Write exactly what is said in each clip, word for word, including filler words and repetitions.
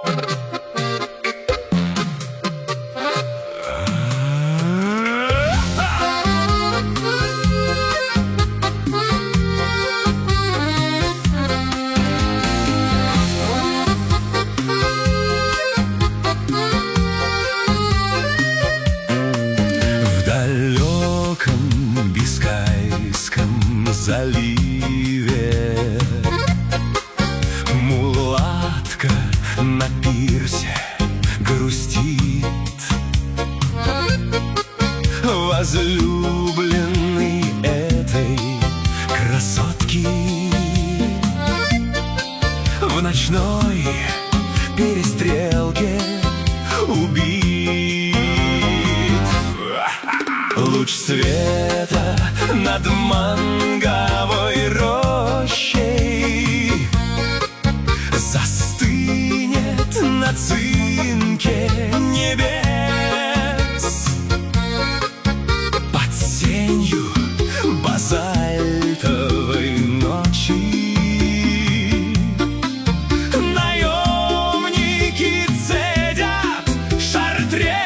Заливе мулатка на пирсе грустит. Возлюбленный этой красотки в ночной перестрелке убит. Луч света над манговой рощей застынет на цинке небес под сенью базальтовой ночи. Наемники цедят шартрез.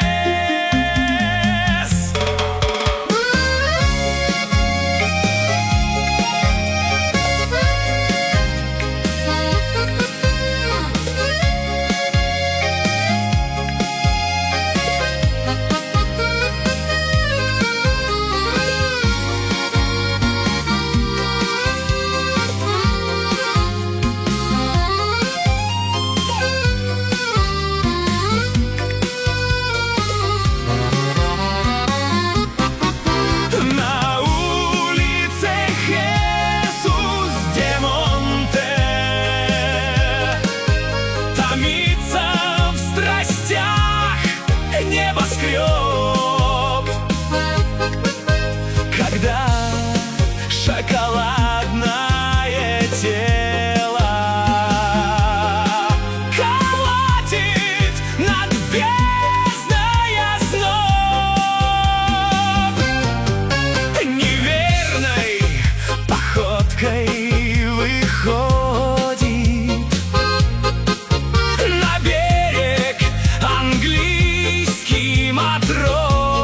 Когда шоколадное тело колотит над бездной озноб, неверной походкой выходит на берег английский матрос.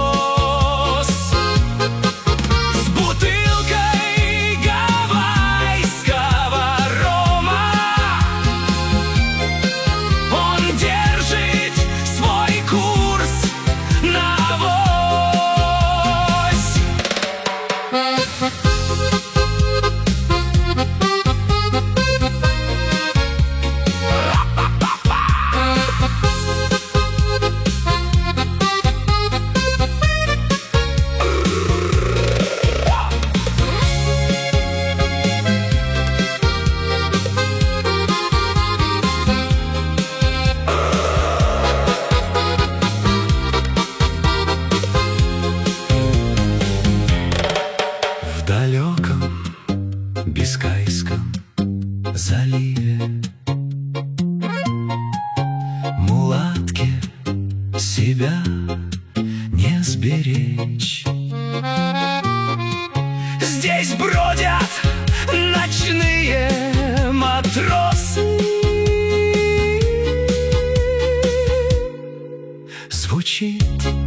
В далеком Бискайском заливе мулатке себя не сберечь. Здесь бродят ночные матросы. Звучит